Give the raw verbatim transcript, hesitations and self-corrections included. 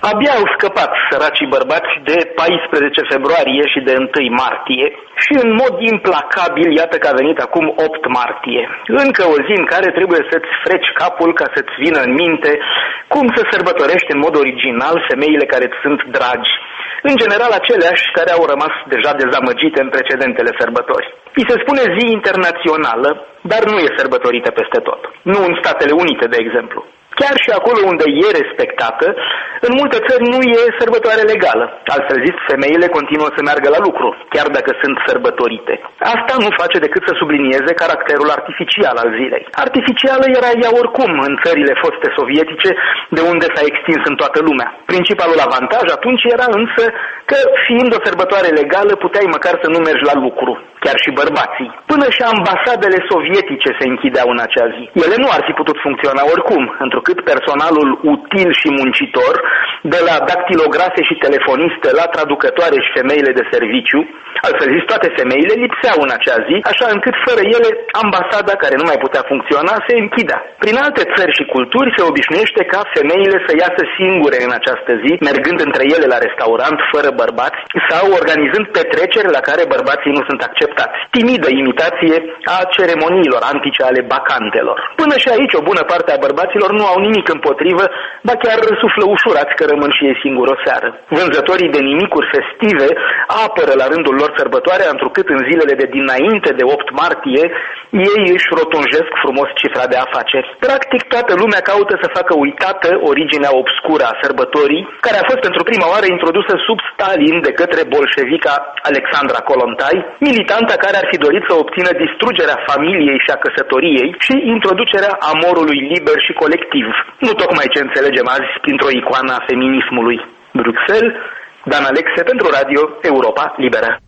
Abia au scăpat săracii bărbați de paisprezece februarie și de întâi martie și în mod implacabil iată că a venit acum opt martie. Încă o zi în care trebuie să-ți freci capul ca să-ți vină în minte cum să sărbătorești în mod original femeile care îți sunt dragi. În general aceleași care au rămas deja dezamăgite în precedentele sărbători. Îi se spune zi internațională, dar nu e sărbătorită peste tot. Nu în Statele Unite, de exemplu. Chiar și acolo unde e respectată, în multe țări nu e sărbătoare legală. Altfel zis, femeile continuă să meargă la lucru, chiar dacă sunt sărbătorite. Asta nu face decât să sublinieze caracterul artificial al zilei. Artificială era ea oricum în țările foste sovietice, de unde s-a extins în toată lumea. Principalul avantaj atunci era însă că, fiind o sărbătoare legală, puteai măcar să nu mergi la lucru, chiar și bărbații. Până și ambasadele sovietice se închideau în acea zi. Ele nu ar fi putut funcționa oricum, întrucât personalul util și muncitor, de la dactilografe și telefoniste la traducătoare și femeile de serviciu, altfel zis, toate femeile lipseau în acea zi, așa încât fără ele ambasada, care nu mai putea funcționa, se închidea. Prin alte țări și culturi se obișnuiește ca femeile să iasă singure în această zi, mergând între ele la restaurant fără bărbați sau organizând petreceri la care bărbații nu sunt acceptați. Timidă imitație a ceremoniilor antice ale bacantelor. Până și aici o bună parte a bărbaților nu au nimic împotrivă, ba chiar suflă ușurați că rămân și ei singuri o seară. Vânzătorii de nimicuri festive apără la rândul lor sărbătoarea, întrucât în zilele de dinainte de opt martie ei își rotunjesc frumos cifra de afaceri. Practic toată lumea caută să facă uitată originea obscură a sărbătorii, care a fost pentru prima oară introdusă sub Stalin de către bolșevica Alexandra Kolontai, militanta care ar fi dorit să obțină distrugerea familiei și a căsătoriei și introducerea amorului liber și colectiv. Nu tocmai ce înțelegem azi printr-o icoană a feminismului. Bruxelles, Dan Alexe pentru Radio Europa Liberă.